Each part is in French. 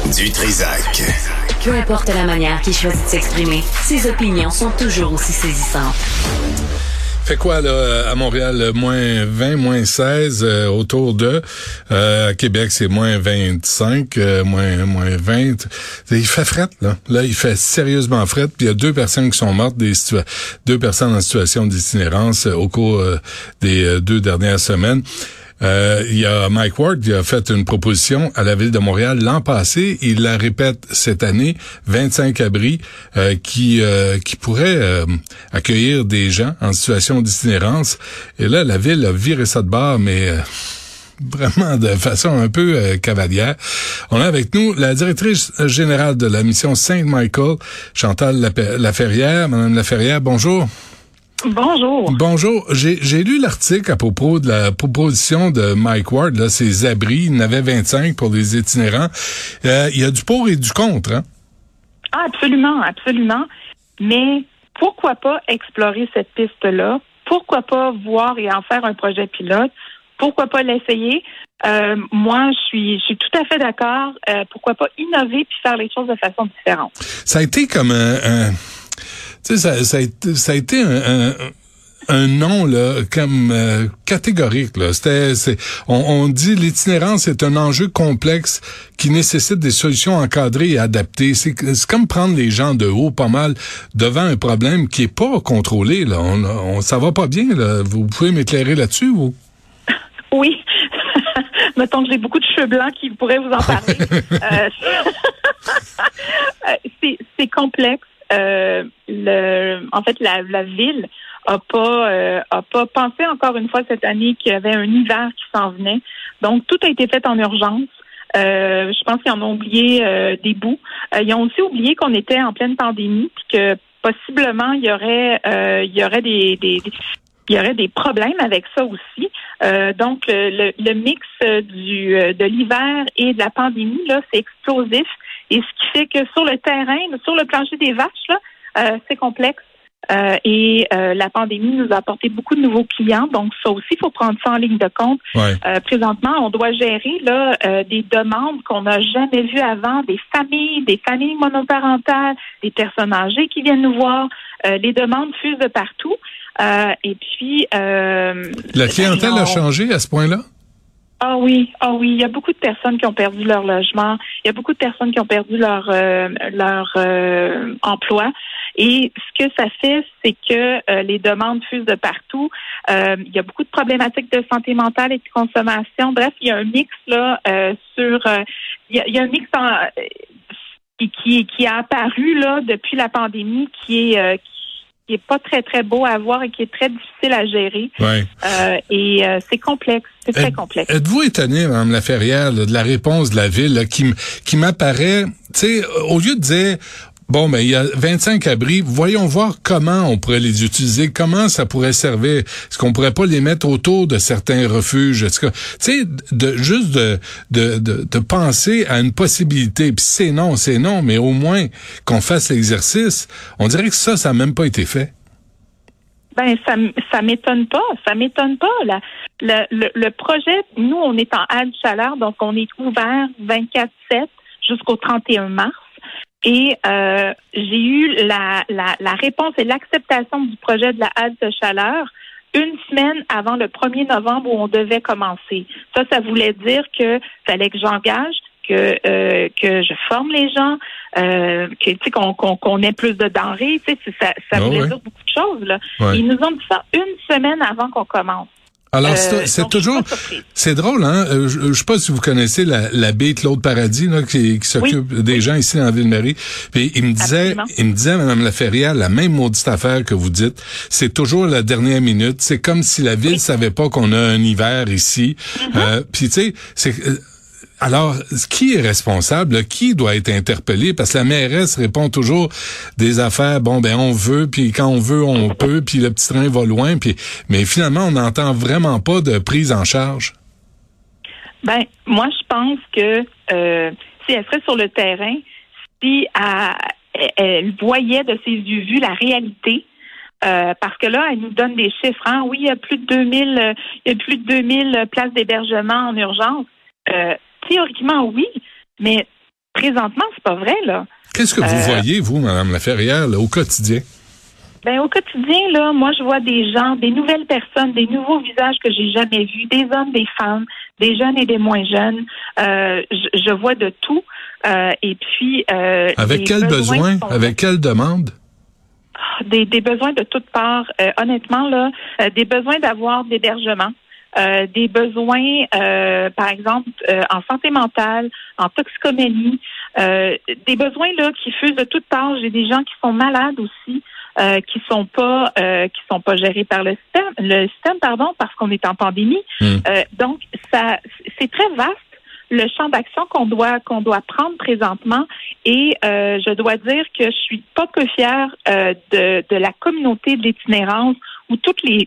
Du Trizac. Peu importe la manière qu'il choisit de s'exprimer, ses opinions sont toujours aussi saisissantes. Fait quoi, là, à Montréal, moins 20, moins 16, autour de. À Québec, c'est moins 25, moins 20. Il fait fret, là. Là, il fait sérieusement fret. Puis il y a 2 personnes qui sont mortes, 2 personnes en situation d'itinérance au cours des 2 dernières semaines. Il y a Mike Ward qui a fait une proposition à la Ville de Montréal l'an passé. Il la répète cette année, 25 abris qui pourraient accueillir des gens en situation d'itinérance. Et là, la Ville a viré ça de bord, mais vraiment de façon un peu cavalière. On a avec nous la directrice générale de la mission Saint-Michael, Chantal Laferrière. Madame Laferrière, bonjour. Bonjour. Bonjour. J'ai lu l'article à propos de la proposition de Mike Ward, là, ces abris. Il y en avait 25 pour les itinérants. Il y a du pour et du contre, hein? Ah, absolument, absolument. Mais pourquoi pas explorer cette piste-là? Pourquoi pas voir et en faire un projet pilote? Pourquoi pas l'essayer? Moi, je suis tout à fait d'accord. Pourquoi pas innover puis faire les choses de façon différente? Ça a été comme tu sais, ça a été un nom là comme catégorique là. On dit l'itinérance est un enjeu complexe qui nécessite des solutions encadrées et adaptées. C'est comme prendre les gens de haut pas mal devant un problème qui est pas contrôlé là. Ça va pas bien là. Vous pouvez m'éclairer là-dessus ou? Oui. Mettons que j'ai beaucoup de cheveux blancs qui pourraient vous en parler. C'est complexe. En fait, la ville a pas pensé encore une fois cette année qu'il y avait un hiver qui s'en venait. Donc, tout a été fait en urgence. Je pense qu'ils en ont oublié des bouts. Ils ont aussi oublié qu'on était en pleine pandémie puis que possiblement il y aurait des problèmes avec ça aussi. Donc, le mix de l'hiver et de la pandémie, là, c'est explosif. Et ce qui fait que sur le terrain, sur le plancher des vaches, là, c'est complexe. Et la pandémie nous a apporté beaucoup de nouveaux clients. Donc, ça aussi, il faut prendre ça en ligne de compte. Ouais. Présentement, on doit gérer là des demandes qu'on n'a jamais vues avant, des familles monoparentales, des personnes âgées qui viennent nous voir. Les demandes fusent de partout. Et puis... la clientèle a changé à ce point-là? Ah oui, il y a beaucoup de personnes qui ont perdu leur logement, il y a beaucoup de personnes qui ont perdu leur emploi. Et ce que ça fait, c'est que les demandes fusent de partout. Il y a beaucoup de problématiques de santé mentale et de consommation. Bref, il y a un mix là il y a un mix qui a apparu là depuis la pandémie qui est pas très, très beau à voir et qui est très difficile à gérer. Ouais. Et c'est complexe. C'est très complexe. Êtes-vous étonné, Mme Laferrière, là, de la réponse de la Ville là, qui m'apparaît, tu sais, au lieu de dire bon, ben, il y a 25 abris. Voyons voir comment on pourrait les utiliser, comment ça pourrait servir. Est-ce qu'on pourrait pas les mettre autour de certains refuges? Tu sais, de penser à une possibilité. Puis c'est non, mais au moins qu'on fasse l'exercice. On dirait que ça n'a même pas été fait. Ben, ça m'étonne pas. Ça m'étonne pas. Le projet, nous, on est en halle chaleur, donc on est ouvert 24/7 jusqu'au 31 mars. Et j'ai eu la réponse et l'acceptation du projet de la halle de chaleur une semaine avant le 1er novembre où on devait commencer. Ça voulait dire que fallait que j'engage, que je forme les gens, que tu sais qu'on ait plus de denrées. Tu sais, ça voulait dire beaucoup de choses là. Ouais. Ils nous ont dit ça une semaine avant qu'on commence. Alors, c'est toujours, c'est drôle, hein? Je sais pas si vous connaissez l'abbé Claude Paradis, là, qui s'occupe des gens ici dans Ville-Marie. Puis, il me disait, Mme Laferrière, la même maudite affaire que vous dites. C'est toujours la dernière minute. C'est comme si la ville savait pas qu'on a un hiver ici. Puis, tu sais, alors, qui est responsable? Là? Qui doit être interpellé? Parce que la mairesse répond toujours des affaires, bon, ben on veut, puis quand on veut, on peut, puis le petit train va loin. Puis, mais finalement, on n'entend vraiment pas de prise en charge. Ben, moi, je pense que si elle serait sur le terrain, si elle voyait de ses yeux vus la réalité, parce que là, elle nous donne des chiffres. Hein? Oui, il y a plus de 2000 places d'hébergement en urgence. Théoriquement, oui, mais présentement, c'est pas vrai, là. Qu'est-ce que vous voyez, vous, Mme Laferrière, là, au quotidien? Ben, au quotidien, là, moi, je vois des gens, des nouvelles personnes, des nouveaux visages que j'ai jamais vus, des hommes, des femmes, des jeunes et des moins jeunes. Je vois de tout. Et puis, avec quel besoin? Avec quelle demande? Des besoins de toutes parts. Honnêtement, là, des besoins d'avoir d'hébergement. Des besoins, par exemple, en santé mentale, en toxicomanie, des besoins là qui fusent de toutes parts. J'ai des gens qui sont malades aussi, qui sont pas gérés par le système, parce qu'on est en pandémie. Donc, ça, c'est très vaste le champ d'action qu'on doit prendre présentement. Et je dois dire que je suis pas peu fière de la communauté de l'itinérance, où toutes les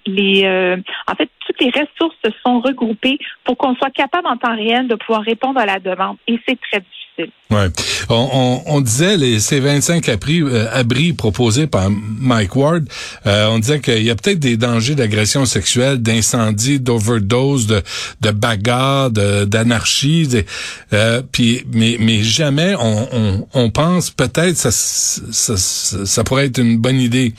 ressources se sont regroupées pour qu'on soit capable en temps réel de pouvoir répondre à la demande. Et c'est très difficile. Ouais. On disait ces 25 abris proposés par Mike Ward, on disait qu'il y a peut-être des dangers d'agression sexuelle, d'incendie, d'overdose, de bagarre, d'anarchie, mais jamais on pense peut-être ça pourrait être une bonne idée.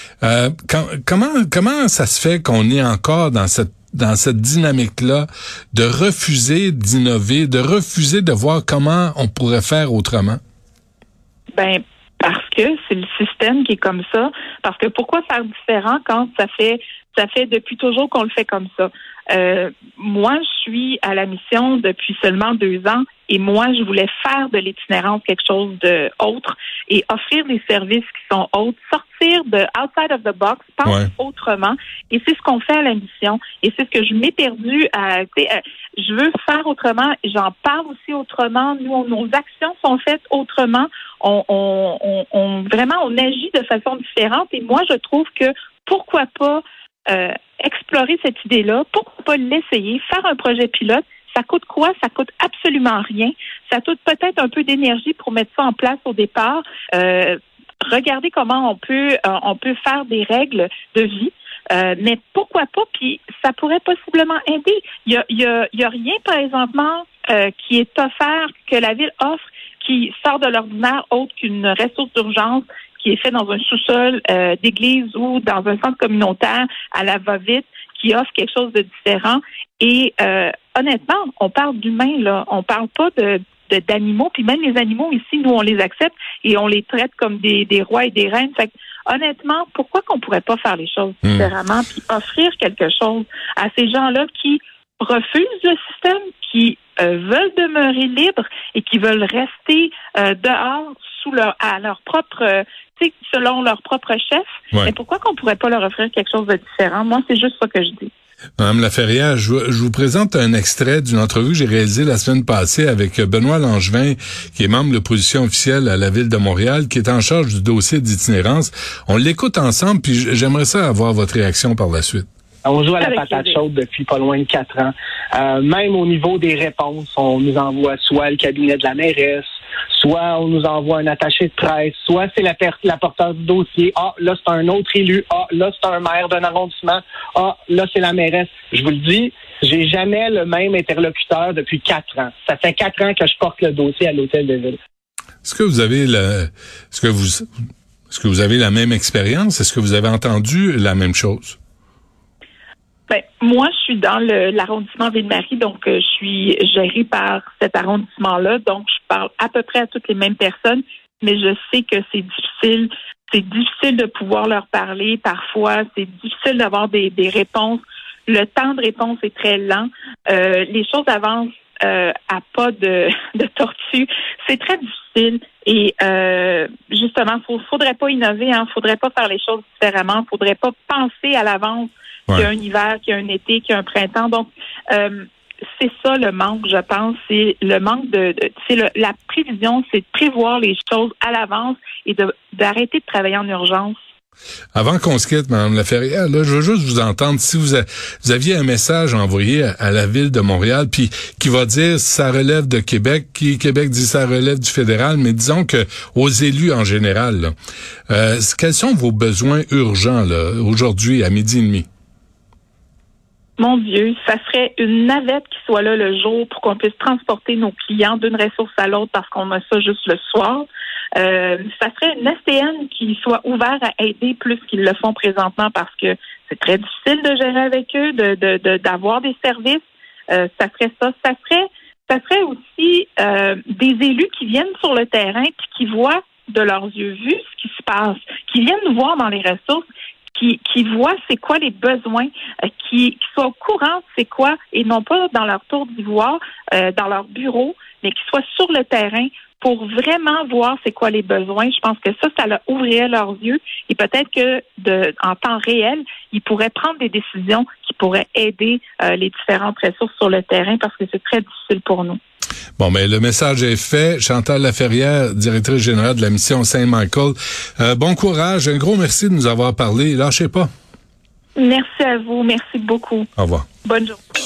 Comment ça se fait qu'on est encore dans cette dynamique-là de refuser d'innover, de refuser de voir comment on pourrait faire autrement? Ben, parce que c'est le système qui est comme ça. Parce que pourquoi faire différent quand ça fait depuis toujours qu'on le fait comme ça? Moi, je suis à la mission depuis seulement 2 ans et moi, je voulais faire de l'itinérance quelque chose de autre et offrir des services qui sont autres, sortir de outside of the box, penser autrement. Et c'est ce qu'on fait à la mission. Et c'est ce que je m'ai perdu à, je veux faire autrement. J'en parle aussi autrement. Nous, nos actions sont faites autrement. Vraiment, on agit de façon différente. Et moi, je trouve que pourquoi pas explorer cette idée-là, pourquoi pas l'essayer, faire un projet pilote. Ça coûte quoi? Ça coûte absolument rien. Ça coûte peut-être un peu d'énergie pour mettre ça en place au départ. Regardez comment on peut faire des règles de vie. Mais pourquoi pas? Puis ça pourrait possiblement aider. Il y a rien, par exemple, qui est offert, que la ville offre, qui sort de l'ordinaire autre qu'une ressource d'urgence qui est fait dans un sous-sol d'église ou dans un centre communautaire à la va-vite, qui offre quelque chose de différent. Et honnêtement, on parle d'humains, là. On parle pas d'animaux. Puis même les animaux ici, nous, on les accepte et on les traite comme des rois et des reines. Fait que, honnêtement, pourquoi qu'on pourrait pas faire les choses différemment puis offrir quelque chose à ces gens-là qui refusent le système, qui veulent demeurer libres et qui veulent rester dehors à leur propre, selon leur propre chef. Mais pourquoi qu'on pourrait pas leur offrir quelque chose de différent? Moi, c'est juste ça que je dis. Madame Laferrière, je vous présente un extrait d'une entrevue que j'ai réalisée la semaine passée avec Benoît Langevin, qui est membre de l'opposition officielle à la Ville de Montréal, qui est en charge du dossier d'itinérance. On l'écoute ensemble, puis j'aimerais ça avoir votre réaction par la suite. On joue à la patate chaude depuis pas loin de 4 ans. Même au niveau des réponses, on nous envoie soit le cabinet de la mairesse, soit on nous envoie un attaché de presse, soit c'est la porteure du dossier. Ah, là, c'est un autre élu. Ah, là, c'est un maire d'un arrondissement. Ah, là, c'est la mairesse. Je vous le dis, j'ai jamais le même interlocuteur depuis 4 ans. Ça fait 4 ans que je porte le dossier à l'hôtel de ville. Est-ce que vous avez la même expérience? Est-ce que vous avez entendu la même chose? Ben, moi, je suis dans l'arrondissement Ville-Marie, donc je suis gérée par cet arrondissement-là, donc je parle à peu près à toutes les mêmes personnes, mais je sais que c'est difficile. C'est difficile de pouvoir leur parler parfois, c'est difficile d'avoir des réponses. Le temps de réponse est très lent. Les choses avancent à pas de tortue. C'est très difficile. Et justement, faudrait pas innover, faudrait pas faire les choses différemment, faudrait pas penser à l'avance qu'il y a un hiver, qu'il y a un été, qu'il y a un printemps. Donc, c'est ça le manque, je pense. C'est le manque la prévision, c'est de prévoir les choses à l'avance et d'arrêter de travailler en urgence. Avant qu'on se quitte, Mme Laferrière, là, je veux juste vous entendre si vous aviez un message envoyé à la Ville de Montréal, puis qui va dire ça relève de Québec, Québec dit ça relève du fédéral, mais disons que aux élus en général, là, quels sont vos besoins urgents là aujourd'hui à 12:30? Mon Dieu, ça serait une navette qui soit là le jour pour qu'on puisse transporter nos clients d'une ressource à l'autre parce qu'on a ça juste le soir. Ça serait une STN qui soit ouverte à aider plus qu'ils le font présentement parce que c'est très difficile de gérer avec eux, d'avoir des services. Ça serait ça. Ça serait aussi des élus qui viennent sur le terrain puis qui voient de leurs yeux vus ce qui se passe, qui viennent nous voir dans les ressources, qui voient c'est quoi les besoins, qui soient au courant c'est quoi, et non pas dans leur tour d'ivoire, dans leur bureau, mais qui soient sur le terrain pour vraiment voir c'est quoi les besoins. Je pense que ça leur ouvrirait leurs yeux et peut-être que en temps réel, ils pourraient prendre des décisions qui pourraient aider les différentes ressources sur le terrain parce que c'est très difficile pour nous. Bon, mais le message est fait. Chantal Laferrière, directrice générale de la mission Saint-Michael. Bon courage. Un gros merci de nous avoir parlé. Lâchez pas. Merci à vous. Merci beaucoup. Au revoir. Bonne journée.